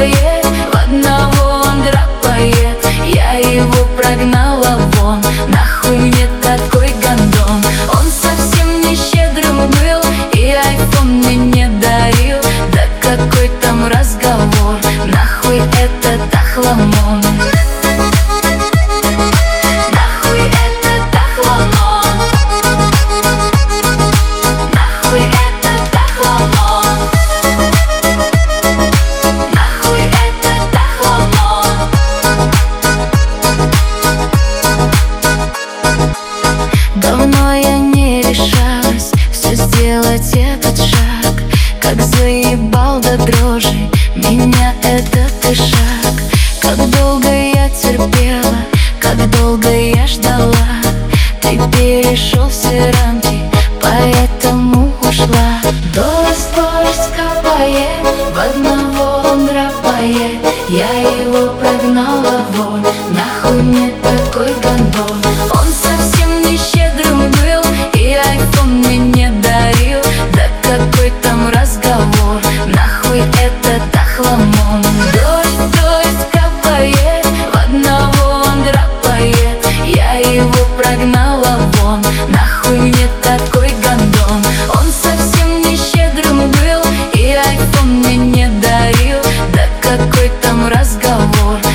капает, в одного он драпает. Я его прогнала вон, нахуй мне такой гандон. Он совсем не щедрым был и айфон мне не дарил. Да какой там разговор, нахуй этот охламон. Нахуй этот охламон. Нахуй этот охламон. Нахуй этот охламон. Давно я не решалась все сделать этот шаг, как заебал до дрожи меня этот и шаг. Как долго я терпела, как долго я ждала. Ты перешел все рамки, поэтому ушла. Дождь капает, в одного он драпает. Я его прогнала вон, нахуй мне такой гандон. Он совсем не щедрым был и айфон мне не дарил. Да какой там разговор, нахуй этот охламон. Дождь капает, в одного он драпает. Я его прогнала вон, нахуй мне такой гандон. Он совсем не щедрым был и айфон мне не дарил. Да какой там разговор,